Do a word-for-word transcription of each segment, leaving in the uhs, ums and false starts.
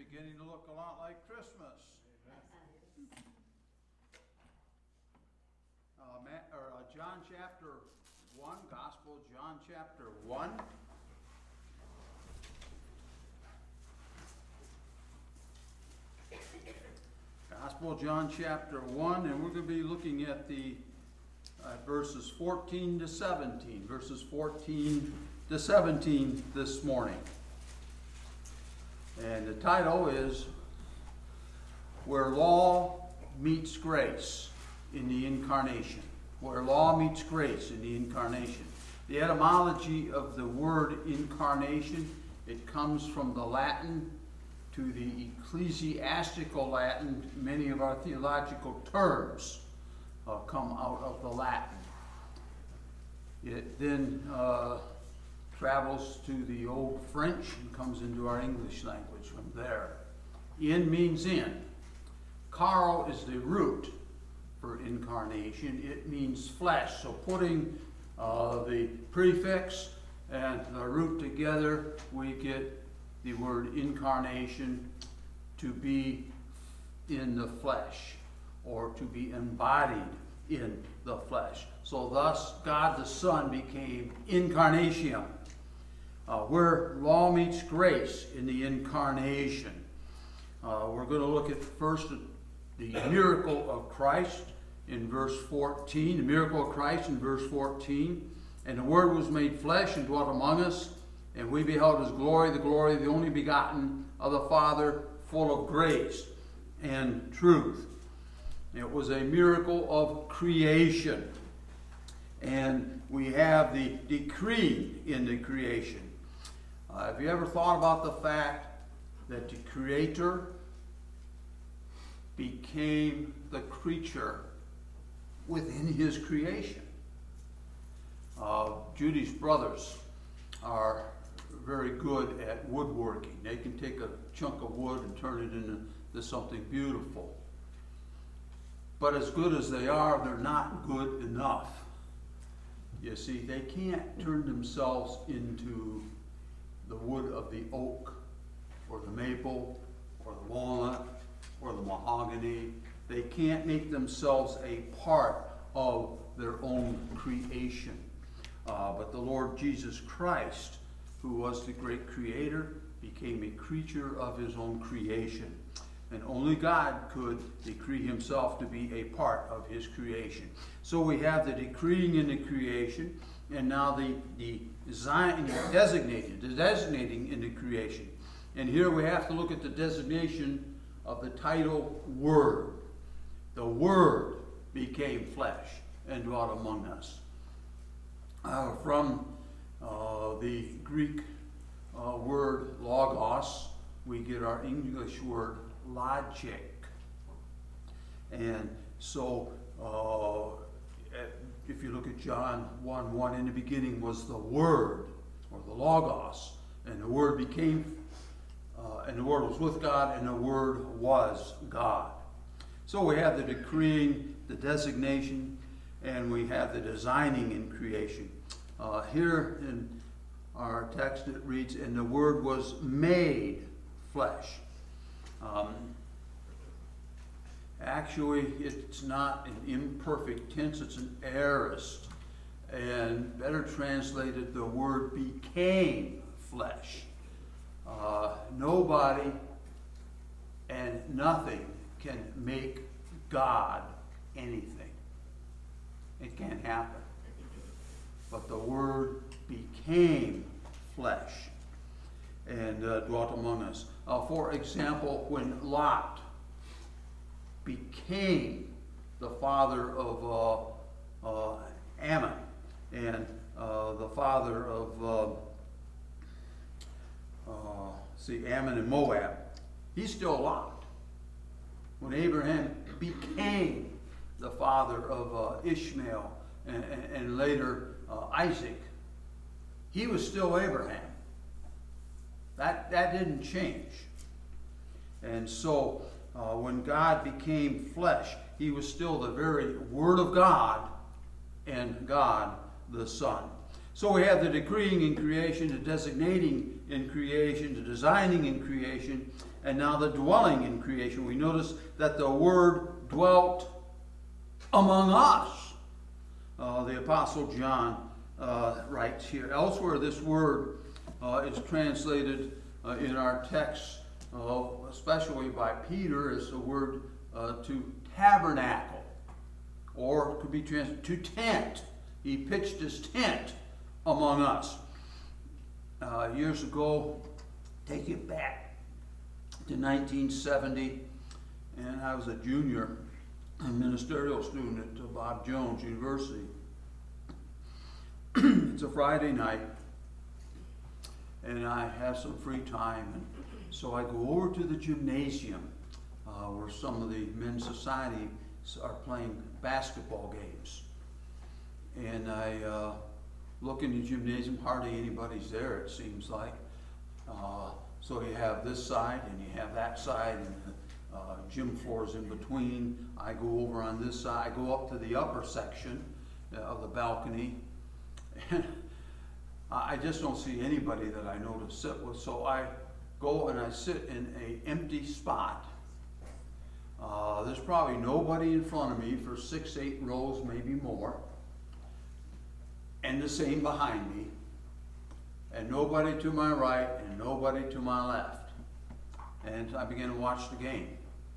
beginning to look a lot like Christmas. Uh, Ma- or, uh, John chapter one, Gospel of John chapter one. Gospel of John chapter one, and we're going to be looking at the uh, verses fourteen to seventeen. Verses fourteen to seventeen this morning. And the title is Where Law Meets Grace in the Incarnation. Where Law Meets Grace in the Incarnation. The etymology of the word incarnation, it comes from the Latin to the ecclesiastical Latin. Many of our theological terms uh, come out of the Latin. It then uh, travels to the Old French and comes into our English language from there. In means in. Carl is the root for incarnation. It means flesh. So putting uh, the prefix and the root together, we get the word incarnation, to be in the flesh, or to be embodied in the flesh. So thus, God the Son became incarnation, uh, where law meets grace in the incarnation. Uh, we're going to look at first the miracle of Christ in verse fourteen. The miracle of Christ in verse fourteen. And the Word was made flesh and dwelt among us, and we beheld his glory, the glory of the only begotten of the Father, full of grace and truth. It was a miracle of creation. And we have the decree in the creation. Uh, have you ever thought about the fact that the Creator became the creature within his creation? Uh, Judy's brothers are very good at woodworking. They can take a chunk of wood and turn it into, into something beautiful. But as good as they are, they're not good enough. You see, they can't turn themselves into the wood of the oak, or the maple, or the walnut, or the mahogany. They can't make themselves a part of their own creation. Uh, but the Lord Jesus Christ, who was the great creator, became a creature of his own creation. And only God could decree himself to be a part of his creation. So we have the decreeing in the creation, and now the, the design, designated, the designating in the creation. And here we have to look at the designation of the title Word. The Word became flesh and dwelt among us. Uh, from uh, the Greek uh, word logos, we get our English word logic. And so, uh, if you look at John one one, in the beginning was the Word, or the logos, and the Word became, uh, and the Word was with God, and the Word was God. So we have the decreeing, the designation, and we have the designing in creation. Uh, here in our text it reads, and the Word was made flesh. Um, actually, it's not an imperfect tense, it's an aorist. And better translated, the Word became flesh. Uh, nobody and nothing can make God anything. It can't happen. But the Word became flesh and uh, dwelt among us. Uh, for example, when Lot became the father of uh, uh, Ammon and uh, the father of, uh, uh, see, Ammon and Moab, he's still Lot. When Abraham became the father of uh, Ishmael and, and, and later uh, Isaac, he was still Abraham. That, that didn't change. And so uh, when God became flesh, he was still the very Word of God and God the Son. So we have the decreeing in creation, the designating in creation, the designing in creation, and now the dwelling in creation. We notice that the Word dwelt among us. Uh, the Apostle John uh, writes here. Elsewhere, this word uh, is translated uh, in our text, uh, especially by Peter, as the word uh, to tabernacle, or it could be translated to tent. He pitched his tent among us. Uh, years ago, take it back to nineteen seventy, and I was a junior a ministerial student at Bob Jones University. It's a Friday night, and I have some free time, and so I go over to the gymnasium uh, where some of the men's society are playing basketball games. And I uh, look in the gymnasium, hardly anybody's there, it seems like. Uh, so you have this side and you have that side, and the uh, gym floor is in between. I go over on this side, I go up to the upper section uh, of the balcony, and I just don't see anybody that I know to sit with. So I go and I sit in an empty spot. Uh, there's probably nobody in front of me for six, eight rows, maybe more. And the same behind me. And nobody to my right and nobody to my left. And I begin to watch the game.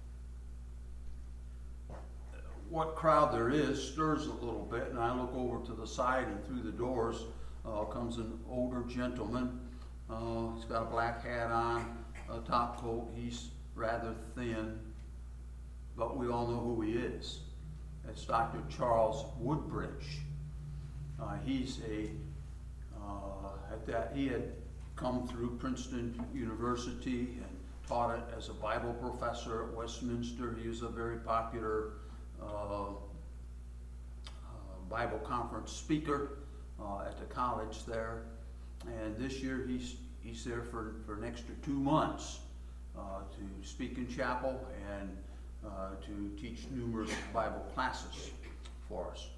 What crowd there is stirs a little bit, and I look over to the side, and through the doors uh, comes an older gentleman. Uh, he's got a black hat on, a top coat. He's rather thin, but we all know who he is. It's Doctor Charles Woodbridge. Uh, he's a, uh, at that, he had come through Princeton University and taught it as a Bible professor at Westminster. He was a very popular uh, uh, Bible conference speaker uh, at the college there. And this year he's, he's there for, for an extra two months uh, to speak in chapel and uh, to teach numerous Bible classes for us.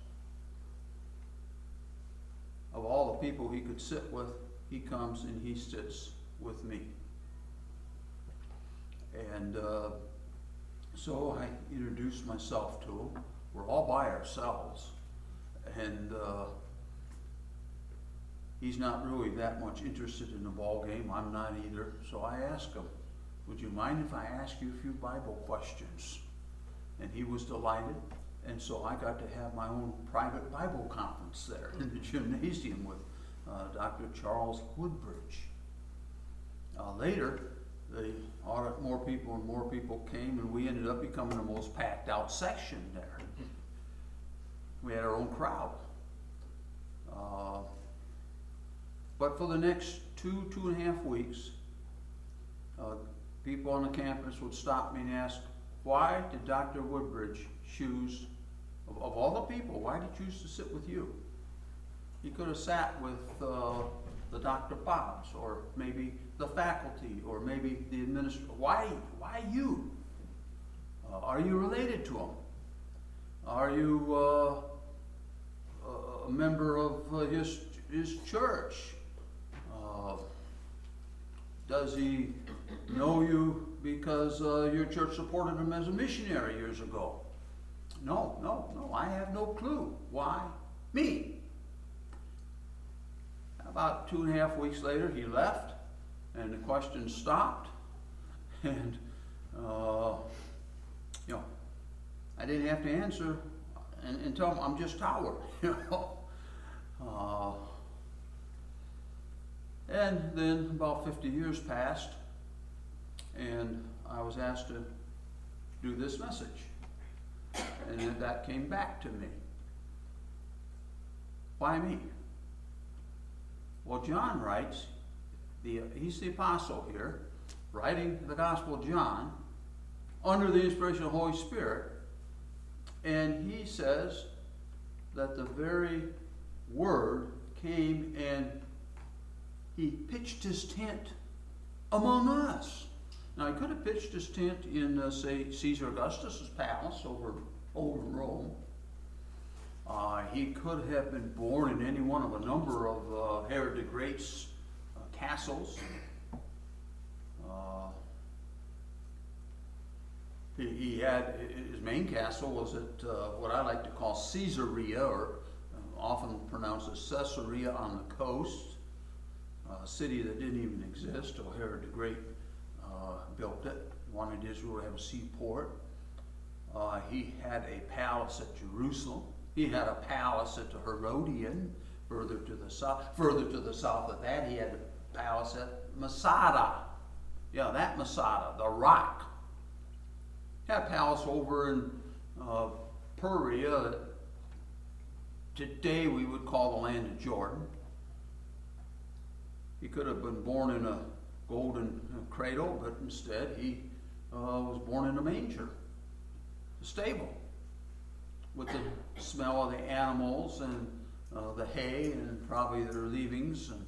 Of all the people he could sit with, he comes and he sits with me. And uh, so I introduced myself to him. We're all by ourselves. And uh, he's not really that much interested in the ball game. I'm not either. So I asked him, would you mind if I ask you a few Bible questions? And he was delighted. And so I got to have my own private Bible conference there in the gymnasium with uh, Doctor Charles Woodbridge. Uh, later, the audit, more people and more people came, and we ended up becoming the most packed out section there. We had our own crowd. Uh, but for the next two, two and a half weeks, uh, people on the campus would stop me and ask, why did Doctor Woodbridge choose, of, of all the people, why did he choose to sit with you? He could have sat with uh, the Doctor Bobs, or maybe the faculty, or maybe the administrator. Why, why you? Uh, are you related to him? Are you uh, a member of uh, his, his church? Uh, does he know you because uh, your church supported him as a missionary years ago? No, no, no, I have no clue. Why me? About two and a half weeks later, he left, and the questions stopped, and uh, you know, I didn't have to answer and, and tell him I'm just Howard, you know. Uh, and then about fifty years passed, and I was asked to do this message, and then that came back to me. Why me? Well, John writes, the, he's the apostle here, writing the Gospel of John under the inspiration of the Holy Spirit, and he says that the very word came and he pitched his tent among us. Now, he could have pitched his tent in, uh, say, Caesar Augustus's palace over, over in Rome. Uh, he could have been born in any one of a number of uh, Herod the Great's uh, castles. Uh, He, he had, his main castle was at uh, what I like to call Caesarea, or uh, often pronounced as Caesarea on the coast, a city that didn't even exist till Herod the Great uh, built it, wanted Israel to have a seaport. Uh, he had a palace at Jerusalem. He had a palace at the Herodian, further to the south. Further to the south of that, he had a palace at Masada. Yeah, that Masada, the rock. He had a palace over in uh, Perea that today we would call the land of Jordan. He could have been born in a golden cradle, but instead he uh, was born in a manger, a stable, with the smell of the animals and uh, the hay and probably their leavings. And,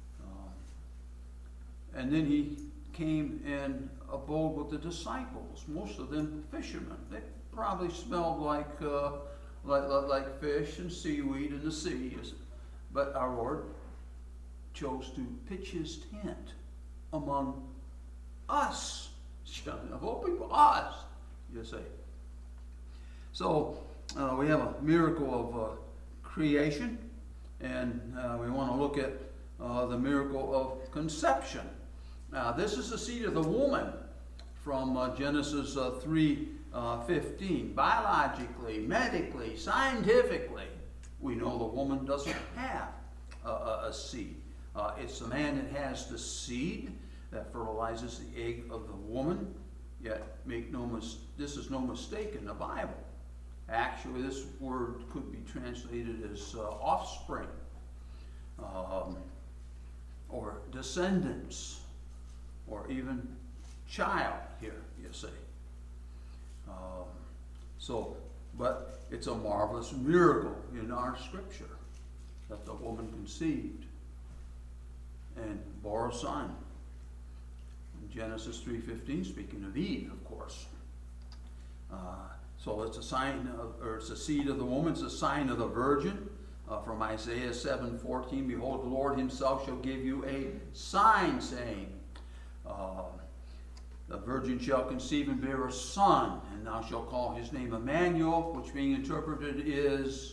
uh, and then he came and abode with the disciples, most of them fishermen. They probably smelled like, uh, like, like fish and seaweed in the sea. But our Lord chose to pitch his tent among us. Of all people, us, you say. So uh, we have a miracle of uh, creation, and uh, we want to look at uh, the miracle of conception. Now, this is the seed of the woman from uh, Genesis uh, three fifteen. Biologically, medically, scientifically, we know the woman doesn't have a, a, a seed. Uh, it's the man that has the seed that fertilizes the egg of the woman. Yet, make no mis- this is no mistake in the Bible. Actually, this word could be translated as uh, offspring, um, or descendants, or even child here, you see. Um, so, but it's a marvelous miracle in our scripture that the woman conceived and bore a son. In Genesis three fifteen, speaking of Eve, of course. Uh, so it's a sign of, or it's a seed of the woman, it's a sign of the virgin. Uh, from Isaiah seven fourteen, behold, the Lord himself shall give you a sign, saying, uh, the virgin shall conceive and bear a son, and thou shalt call his name Emmanuel, which being interpreted is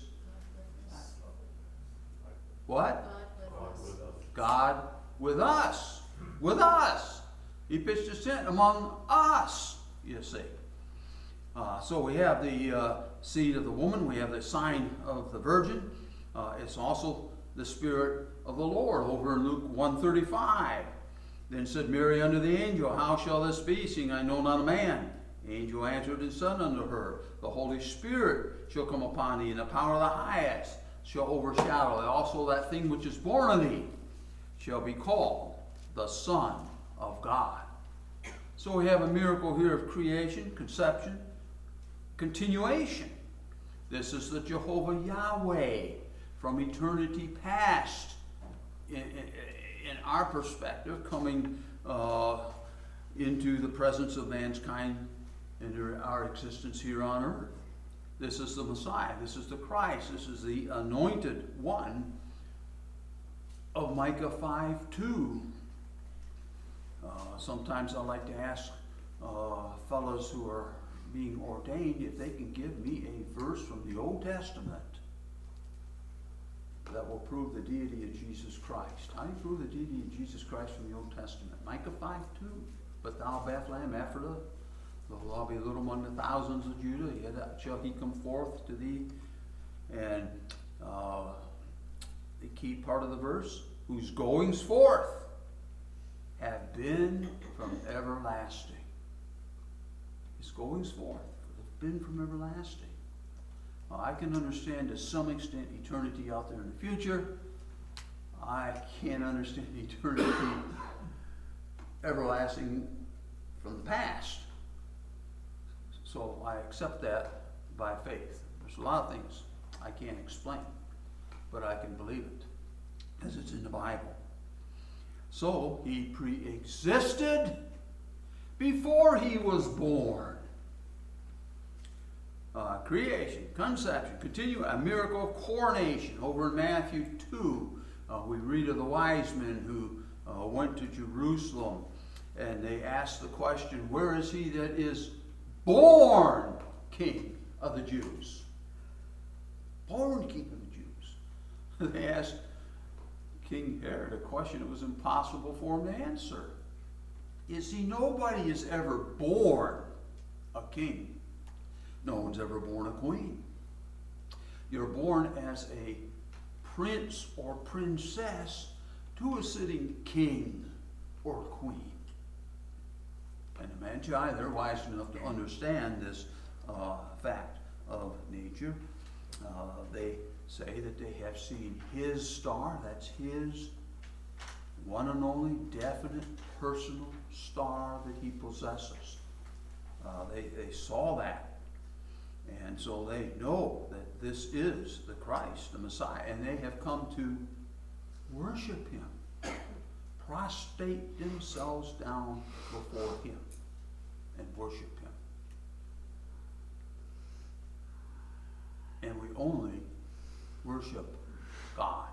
what? God with us. With us. He pitched his tent among us, you see. Uh, so we have the uh, seed of the woman. We have the sign of the virgin. Uh, it's also the Spirit of the Lord over in Luke one thirty-five. Then said Mary unto the angel, how shall this be, seeing I know not a man? The angel answered and said unto her, the Holy Spirit shall come upon thee, and the power of the highest shall overshadow thee. Also that thing which is born of thee shall be called the Son of God. So we have a miracle here of creation, conception, continuation. This is the Jehovah Yahweh from eternity past, in, in, in our perspective, coming uh, into the presence of mankind in our existence here on earth. This is the Messiah. This is the Christ. This is the anointed one of Micah five two. Uh, sometimes I like to ask uh, fellows who are being ordained if they can give me a verse from the Old Testament that will prove the deity of Jesus Christ. How do you prove the deity of Jesus Christ from the Old Testament? Micah five two. But thou, Bethlehem Ephrathah, though thou be little among the thousands of Judah, yet shall he come forth to thee. And uh, the key part of the verse, whose goings forth have been from everlasting. His goings forth have been from everlasting. Well, I can understand to some extent eternity out there in the future. I can't understand eternity everlasting from the past. So I accept that by faith. There's a lot of things I can't explain, but I can believe it because it's in the Bible. So he pre-existed before he was born. Uh, creation, conception, continue, a miracle of coronation. Over in Matthew two, uh, we read of the wise men who uh, went to Jerusalem, and they asked the question, where is he that is born king of the Jews. Born king of the Jews. They asked King Herod a question it was impossible for him to answer. You see, nobody is ever born a king. No one's ever born a queen. You're born as a prince or princess to a sitting king or queen. And the Magi, they're wise enough to understand this uh, fact of nature. Uh, they say that they have seen his star, that's his one and only definite personal star that he possesses. Uh, they, they saw that. And so they know that this is the Christ, the Messiah, and they have come to worship him, prostrate themselves down before him, and worship him. And we only worship God.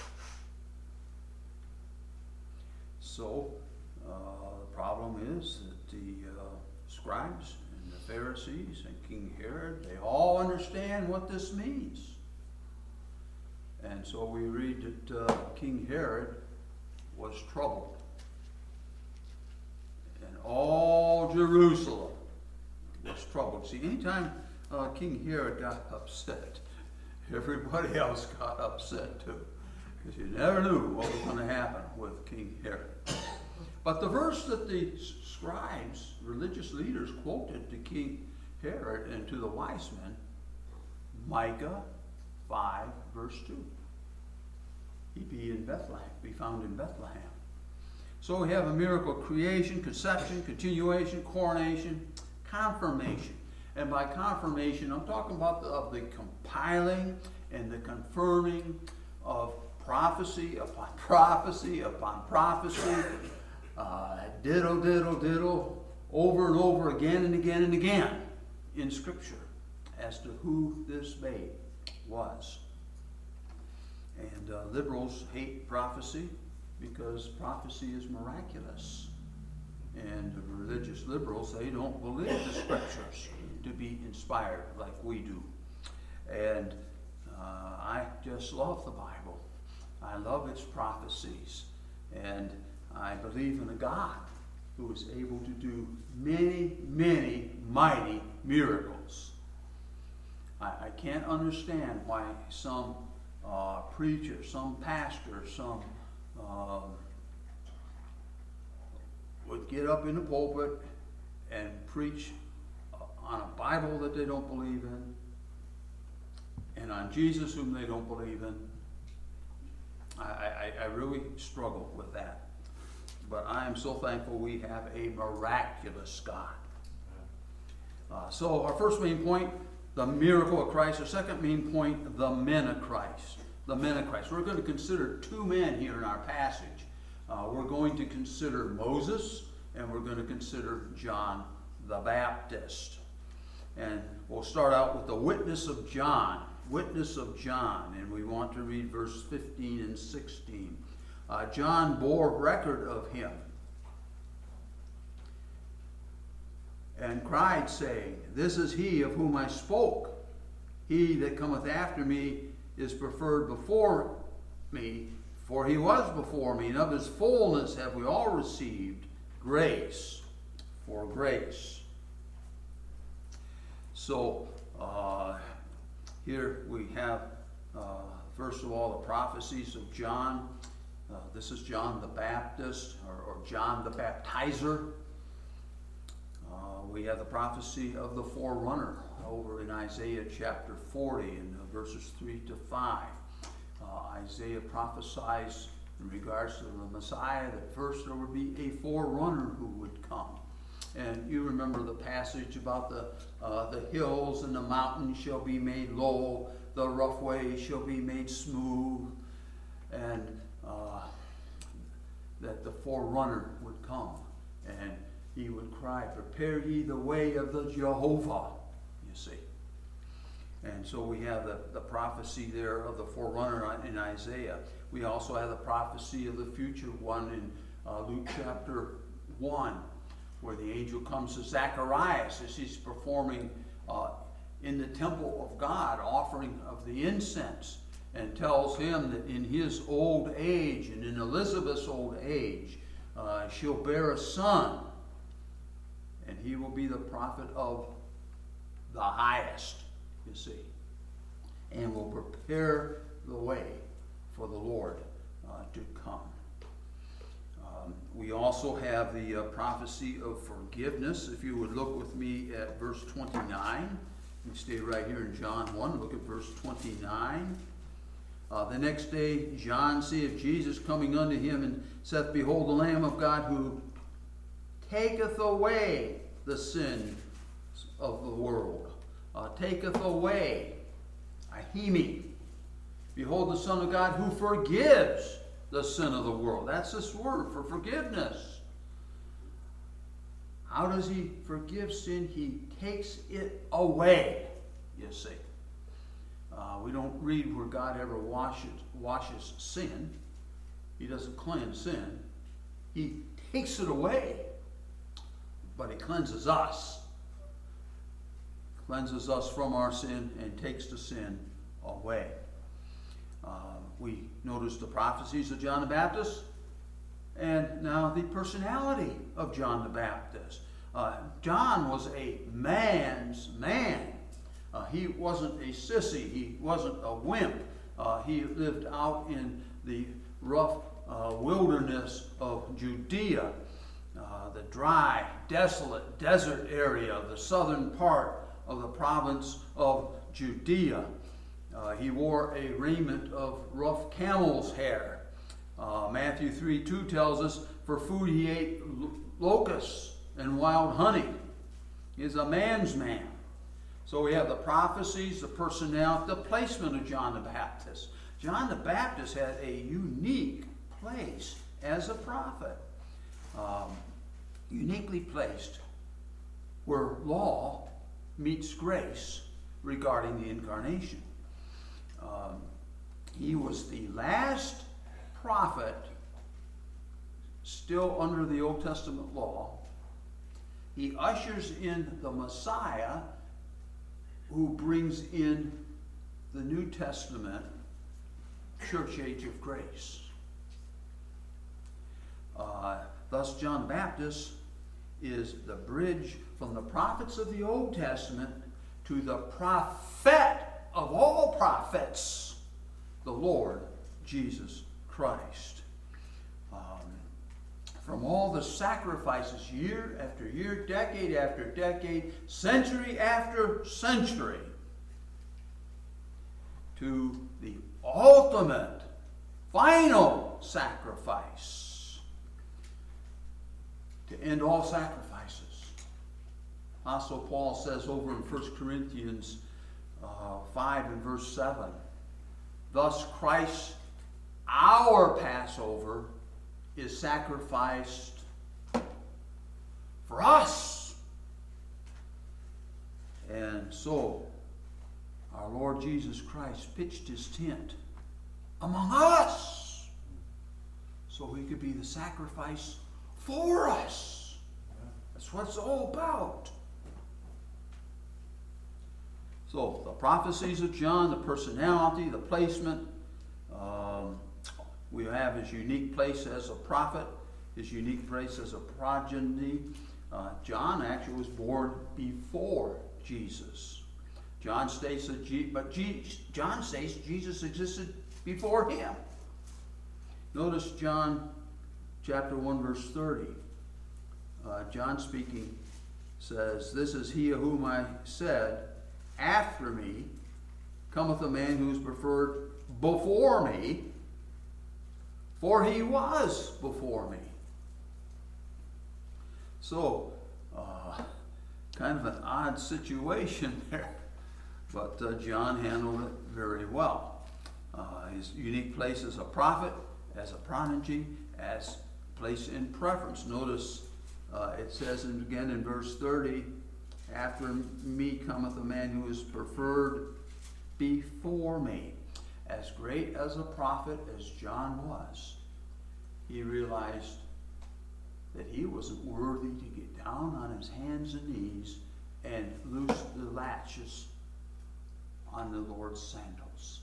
So uh, the problem is that the uh, scribes and the Pharisees and King Herod, they all understand what this means. And so we read that uh, King Herod was troubled. And all Jerusalem was troubled. See, anytime uh, King Herod got upset, everybody else got upset too. Because you never knew what was going to happen with King Herod. But the verse that the scribes, religious leaders, quoted to King Herod and to the wise men, Micah five, verse two. He be in Bethlehem, be found in Bethlehem. So we have a miracle of creation, conception, continuation, coronation, confirmation. And by confirmation, I'm talking about the, of the compiling and the confirming of prophecy upon prophecy upon prophecy, uh, diddle, diddle, diddle, over and over again and again and again in Scripture as to who this babe was. And uh, liberals hate prophecy because prophecy is miraculous. And the religious liberals, they don't believe the Scriptures to be inspired like we do. And uh, I just love the Bible. I love its prophecies. And I believe in a God who is able to do many, many mighty miracles. I, I can't understand why some uh, preacher, some pastor, some um, would get up in the pulpit and preach on a Bible that they don't believe in, and on Jesus whom they don't believe in. I, I, I really struggle with that. But I am so thankful we have a miraculous God. Uh, so our first main point, the miracle of Christ. Our second main point, the men of Christ. The men of Christ. We're going to consider two men here in our passage. Uh, we're going to consider Moses, and we're going to consider John the Baptist. And we'll start out with the witness of John. Witness of John. And we want to read verse fifteen and sixteen. Uh, John bore record of him and cried, saying, This is he of whom I spoke. He that cometh after me is preferred before me, for he was before me, and of his fullness have we all received grace for grace. So uh, here we have, uh, first of all, the prophecies of John. Uh, this is John the Baptist, or, or John the Baptizer. Uh, we have the prophecy of the forerunner over in Isaiah chapter forty, in uh, verses three to five. Uh, Isaiah prophesies in regards to the Messiah that first there would be a forerunner who would come. And you remember the passage about the uh, the hills and the mountains shall be made low, the rough way shall be made smooth, and uh, that the forerunner would come, and he would cry, Prepare ye the way of the Jehovah, you see. And so we have the, the prophecy there of the forerunner in Isaiah. We also have the prophecy of the future one in uh, Luke chapter one. where the angel comes to Zacharias as he's performing uh, in the temple of God, offering of the incense, and tells him that in his old age and in Elizabeth's old age, uh, she'll bear a son, and he will be the prophet of the highest, you see, and will prepare the way for the Lord uh, to come. Um, we also have the uh, prophecy of forgiveness. If you would look with me at verse twenty-nine. We stay right here in John one. Look at verse twenty-nine. Uh, the next day John seeth Jesus coming unto him, and saith, Behold, the Lamb of God, who taketh away the sin of the world. Uh, taketh away. Ahimi. Behold, the Son of God, who forgives the sin of the world. That's this word for forgiveness. How does he forgive sin? He takes it away, you see. Uh, we don't read where God ever washes, washes sin. He doesn't cleanse sin. He takes it away. But he cleanses us. Cleanses us from our sin and takes the sin away. Uh, we notice the prophecies of John the Baptist, and now the personality of John the Baptist. Uh, John was a man's man. Uh, he wasn't a sissy. He wasn't a wimp. Uh, he lived out in the rough uh, wilderness of Judea, uh, the dry, desolate desert area of the southern part of the province of Judea. Uh, he wore a raiment of rough camel's hair. Uh, Matthew three two tells us, for food he ate locusts and wild honey. He is a man's man. So we have the prophecies, the personality, the placement of John the Baptist. John the Baptist had a unique place as a prophet. Um, uniquely placed where law meets grace regarding the incarnation. Um, he was the last prophet still under the Old Testament law. He ushers in the Messiah who brings in the New Testament church age of grace. Uh, thus, John the Baptist is the bridge from the prophets of the Old Testament to the prophet of all prophets, the Lord Jesus Christ. Um, from all the sacrifices year after year, decade after decade, century after century, to the ultimate, final sacrifice to end all sacrifices. Apostle Paul says over in First Corinthians uh, five and verse seven, thus Christ, our Passover, is sacrificed for us. And so, our Lord Jesus Christ pitched his tent among us so he could be the sacrifice for us. That's what it's all about. So, the prophecies of John, the personality, the placement. Um, we have his unique place as a prophet, his unique place as a progeny. Uh, John actually was born before Jesus. John states that, Je- but Je- John states Jesus existed before him. Notice John chapter one, verse thirty. Uh, John speaking says, this is he of whom I said, after me cometh a man who is preferred before me, for he was before me. So, uh, kind of an odd situation there, but uh, John handled it very well. Uh, his unique place as a prophet, as a prodigy, as place in preference. Notice uh, it says in, again in verse thirty, after me cometh a man who is preferred before me. As great as a prophet as John was, he realized that he wasn't worthy to get down on his hands and knees and loose the latches on the Lord's sandals.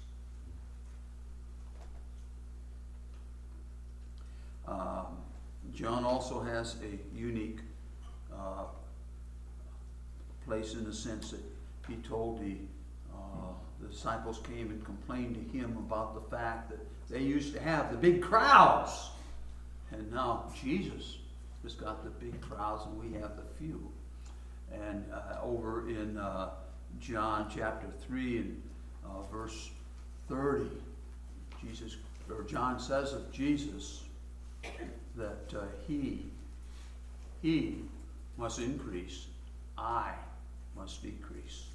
Um, John also has a unique uh, place in the sense that he told the, uh, the disciples came and complained to him about the fact that they used to have the big crowds. And now Jesus has got the big crowds and we have the few. And uh, over in uh, John chapter three and uh, verse thirty, Jesus, or John says of Jesus that uh, he, he must increase, I must decrease.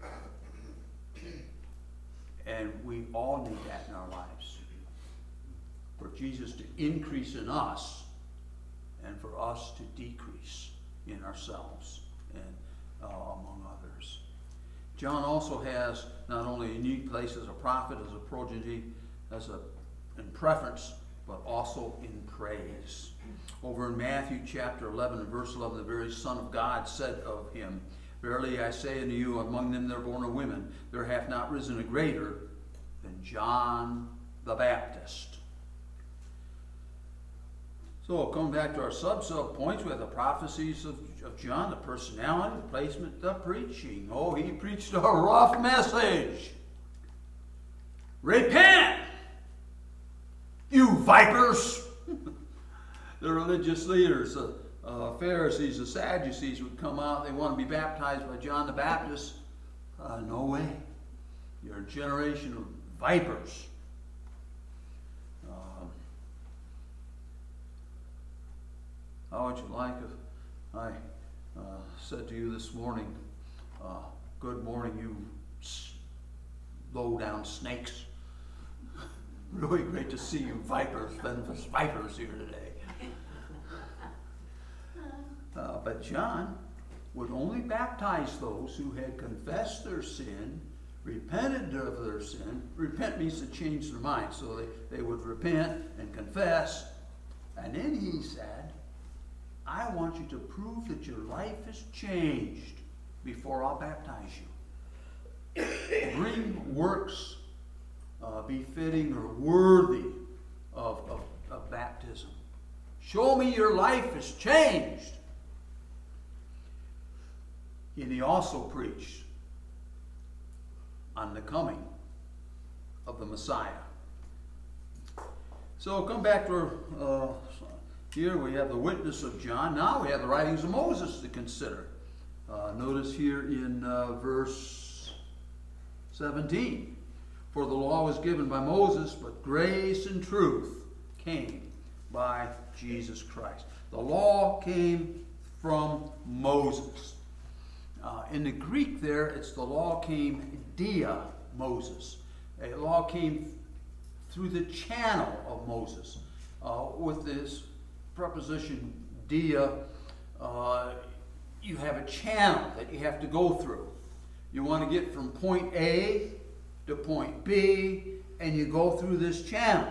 And we all need that in our lives. For Jesus to increase in us and for us to decrease in ourselves and uh, among others. John also has not only a unique place as a prophet, as a prodigy, as a in preference, but also in praise. Over in Matthew chapter eleven and verse eleven, the very Son of God said of him, "Verily I say unto you, among them that are born of women, there hath not risen a greater than John the Baptist." So coming back to our sub-sub points, we have the prophecies of, of John, the personality, the placement, the preaching. Oh, he preached a rough message. Repent, you vipers. The religious leaders, the uh, Pharisees, the Sadducees would come out. They want to be baptized by John the Baptist. Uh, no way. You're a generation of vipers. Um, how would you like if I uh, said to you this morning, uh, good morning, you low-down snakes. Really great to see you vipers, venomous vipers here today. Uh, but John would only baptize those who had confessed their sin, repented of their sin. Repent means to change their mind. So they, they would repent and confess. And then he said, I want you to prove that your life has changed before I'll baptize you. Bring works uh, befitting or worthy of, of, of baptism. Show me your life has changed. And he also preached on the coming of the Messiah. So come back to uh, here we have the witness of John. Now we have the writings of Moses to consider. Uh, notice here in uh, verse seventeen. For the law was given by Moses, but grace and truth came by Jesus Christ. The law came from Moses. Uh, in the Greek there, it's the law came dia Moses. A law came through the channel of Moses. Uh, with this preposition dia, uh, you have a channel that you have to go through. You want to get from point A to point B, and you go through this channel.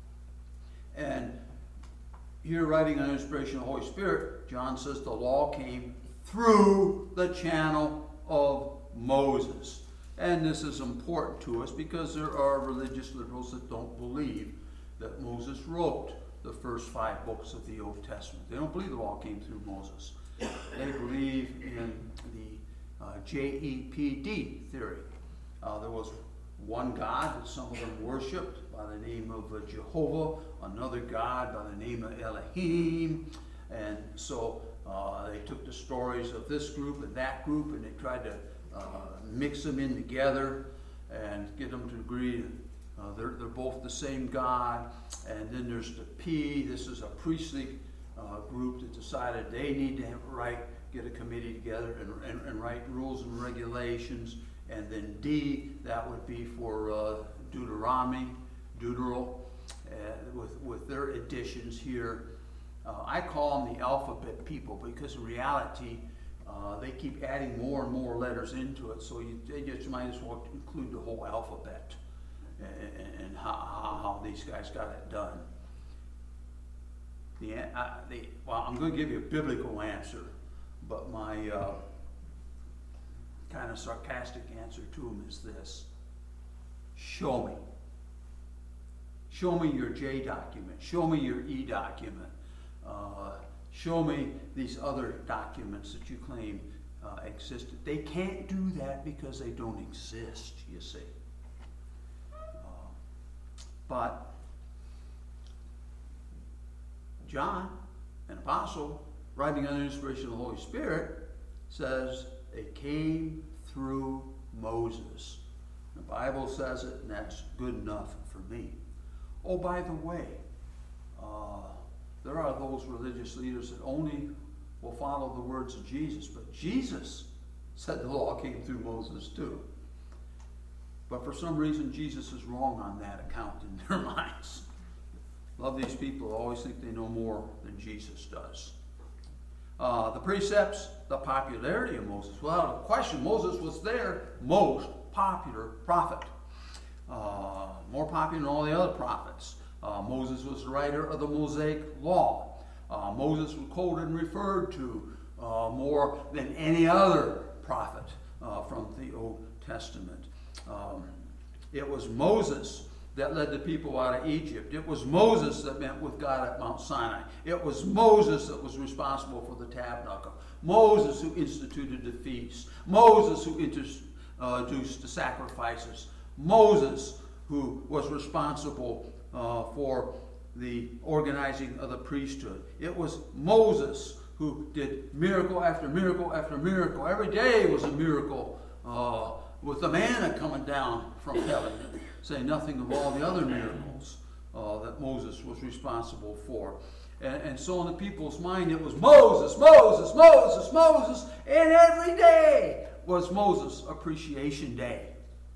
And here, writing on inspiration of the Holy Spirit, John says the law came through the channel of Moses. And this is important to us because there are religious liberals that don't believe that Moses wrote the first five books of the Old Testament. They don't believe the law came through Moses. They believe in the uh, J E P D theory. Uh, there was one God that some of them worshipped by the name of uh, Jehovah, another God by the name of Elohim, and so Uh, they took the stories of this group and that group and they tried to uh, mix them in together and get them to agree uh, they're, they're both the same God. And then there's the P. This is a priestly uh, group that decided they need to have, write, get a committee together and, and, and write rules and regulations. And then D, that would be for uh, Deuteronomy, Deuteral, uh, with, with their additions here. Uh, I call them the alphabet people because in reality, uh, they keep adding more and more letters into it, so you, they just might as well include the whole alphabet and, and how, how, how these guys got it done. The, uh, the, well, I'm going to give you a biblical answer. But my uh, kind of sarcastic answer to him is this. Show me. Show me your J document. Show me your E document. Uh, show me these other documents that you claim uh, existed. They can't do that because they don't exist, you see. Uh, but John, an apostle, writing under the inspiration of the Holy Spirit, says they came through Moses. The Bible says it, and that's good enough for me. Oh, by the way, uh, there are those religious leaders that only will follow the words of Jesus, but Jesus said the law came through Moses too. But for some reason, Jesus is wrong on that account in their minds. Love these people who always think they know more than Jesus does. Uh, the precepts, the popularity of Moses. Without a question, Moses was their most popular prophet. Uh, more popular than all the other prophets. Uh, Moses was the writer of the Mosaic Law. Uh, Moses was quoted and referred to uh, more than any other prophet uh, from the Old Testament. Um, it was Moses that led the people out of Egypt. It was Moses that met with God at Mount Sinai. It was Moses that was responsible for the tabernacle. Moses who instituted the feast. Moses who introduced the sacrifices. Moses who was responsible uh, for the organizing of the priesthood. It was Moses who did miracle after miracle after miracle. Every day was a miracle uh, with the manna coming down from heaven. Say nothing of all the other miracles uh, that Moses was responsible for. And, and so in the people's mind it was Moses, Moses, Moses, Moses, and every day was Moses' Appreciation Day.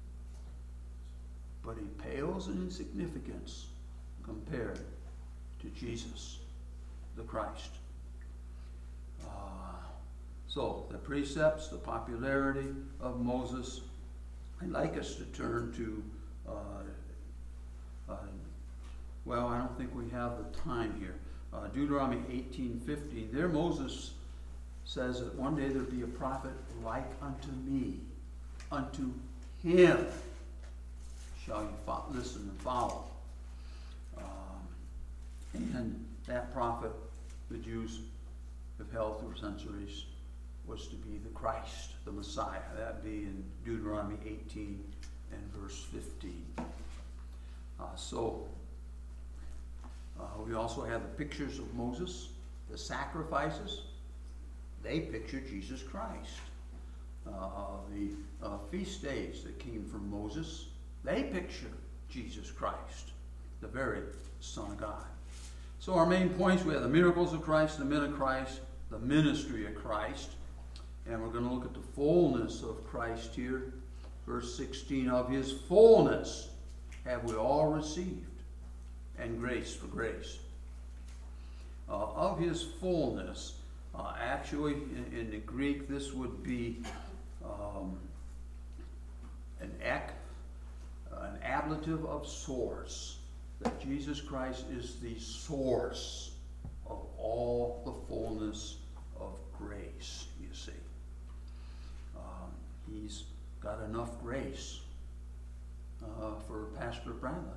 But he pales in insignificance compared to Jesus, the Christ. Uh, so the precepts, the popularity of Moses. I'd like us to turn to, uh, uh, well, I don't think we have the time here. Uh, Deuteronomy eighteen fifteen. There Moses says that one day there'll be a prophet like unto me. Unto him shall you fo- listen and follow. Um, and that prophet, the Jews have held through centuries, was to be the Christ, the Messiah. That'd be in Deuteronomy eighteen and verse fifteen. Uh, so, uh, we also have the pictures of Moses, the sacrifices. They picture Jesus Christ. Uh, the uh, feast days that came from Moses, they picture Jesus Christ, the very Son of God. So our main points, we have the miracles of Christ, the men of Christ, the ministry of Christ. And we're going to look at the fullness of Christ here. Verse sixteen, of his fullness have we all received, and grace for grace. Uh, of his fullness, uh, actually in, in the Greek this would be um, an ek, an ablative of source. That Jesus Christ is the source of all the fullness of grace, you see. Um, he's got enough grace uh, for Pastor Bradley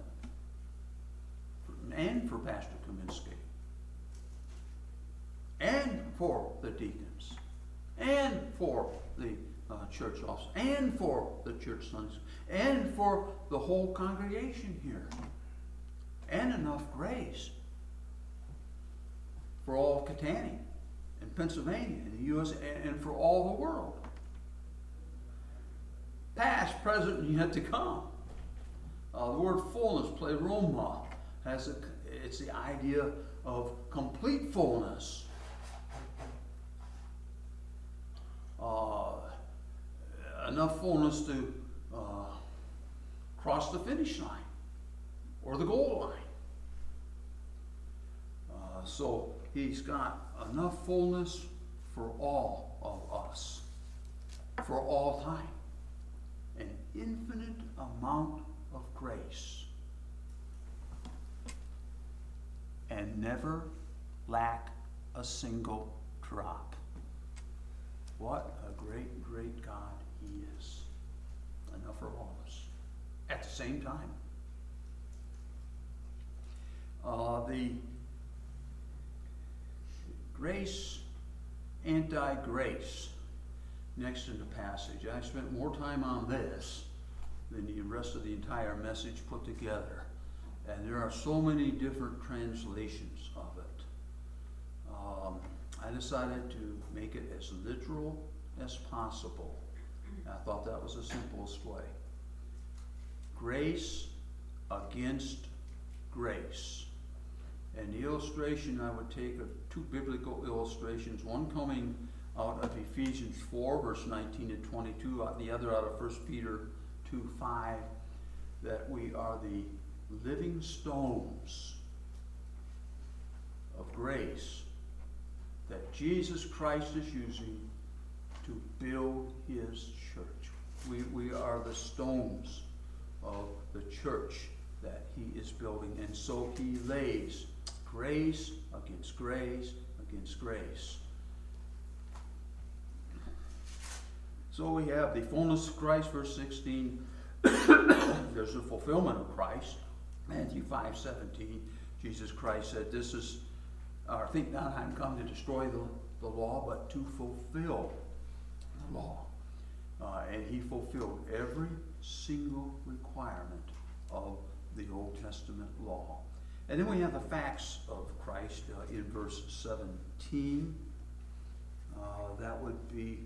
and for Pastor Kaminsky and for the deacons and for the uh, church officers and for the church sons and for the whole congregation here. And enough grace for all of Catania and Pennsylvania and the U S and for all the world. Past, present, and yet to come. Uh, the word fullness, pleroma, has a, it's the idea of complete fullness. Uh, enough fullness to uh, cross the finish line or the goal line. Uh, so he's got enough fullness for all of us, for all time. An infinite amount of grace. And never lack a single drop. What a great, great God he is. Enough for all of us. At the same time, uh, the grace, anti-grace, next in the passage. I spent more time on this than the rest of the entire message put together. And there are so many different translations of it. Um, I decided to make it as literal as possible. I thought that was the simplest way. Grace against grace. And the illustration I would take of two biblical illustrations, one coming out of Ephesians four, verse nineteen and twenty-two, the other out of First Peter two, five, that we are the living stones of grace that Jesus Christ is using to build his church. We, we are the stones of the church that he is building. And so he lays grace against grace against grace. So we have the fullness of Christ, verse sixteen. There's the fulfillment of Christ. Matthew five seventeen, Jesus Christ said, this is, or think not I'm come to destroy the, the law, but to fulfill the law. Uh, and he fulfilled every single requirement of the Old Testament law. And then we have the facts of Christ uh, in verse seventeen. Uh, that would be,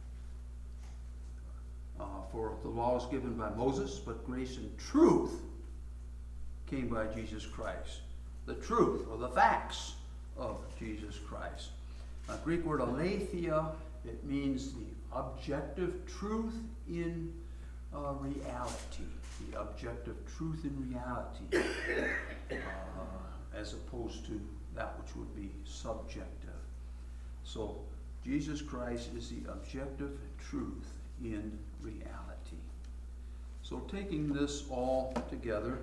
uh, for the law was given by Moses, but grace and truth came by Jesus Christ. The truth, or the facts of Jesus Christ. A Greek word aletheia, it means the objective truth in uh, reality. The objective truth in reality, uh, as opposed to that which would be subjective. So Jesus Christ is the objective truth in reality. So taking this all together,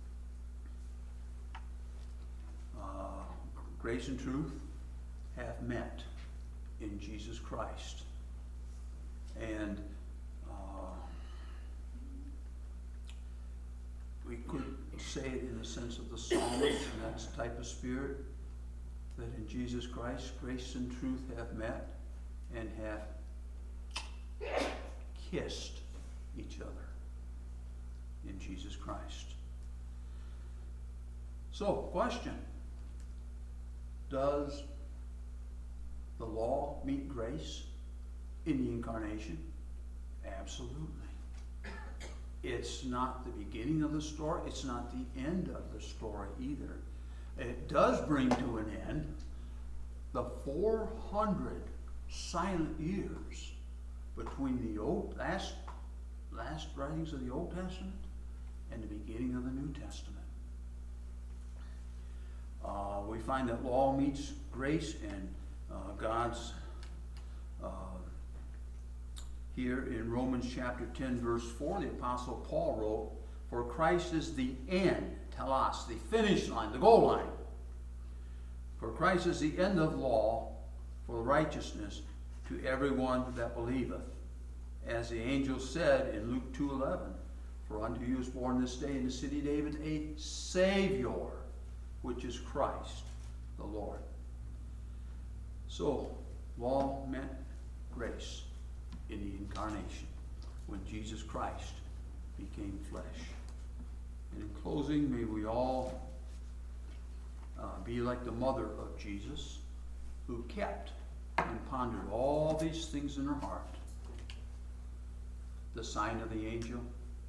uh, grace and truth have met in Jesus Christ. And uh, we could say it in the sense of the psalmist, and that's the type of spirit, that in Jesus Christ, grace and truth have met and have kissed each other in Jesus Christ. So, question. Does the law meet grace in the incarnation? Absolutely. It's not the beginning of the story. It's not the end of the story either. It does bring to an end the four hundred silent years between the old last last writings of the Old Testament and the beginning of the New Testament. Uh, we find that law meets grace, and uh, God's uh, here in Romans chapter ten, verse four, the Apostle Paul wrote, "For Christ is the end," telos, the finish line, the goal line. "For Christ is the end of law for righteousness to everyone that believeth. As the angel said in Luke two eleven, for unto you is born this day in the city of David a Savior, which is Christ the Lord." So, law meant grace in the incarnation when Jesus Christ became flesh. And in closing, may we all uh, be like the mother of Jesus, who kept and pondered all these things in her heart. The sign of the angel,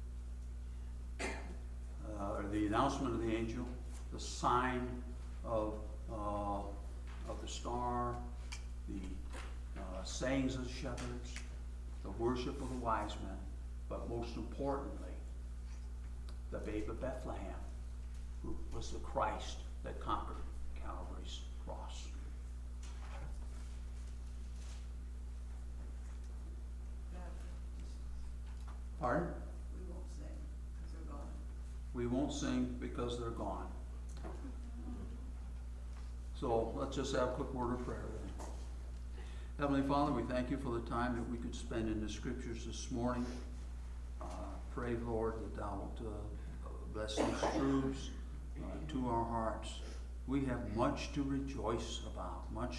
uh, or the announcement of the angel, the sign of uh, of the star, the uh, sayings of the shepherds, the worship of the wise men, but most importantly, the babe of Bethlehem, who was the Christ that conquered Calvary's cross. Pardon? We won't sing because they're gone. We won't sing because they're gone. So let's just have a quick word of prayer then. Heavenly Father, we thank you for the time that we could spend in the scriptures this morning. Uh, pray, Lord, that thou wilt uh, bless these truths uh, to our hearts. We have much to rejoice about, much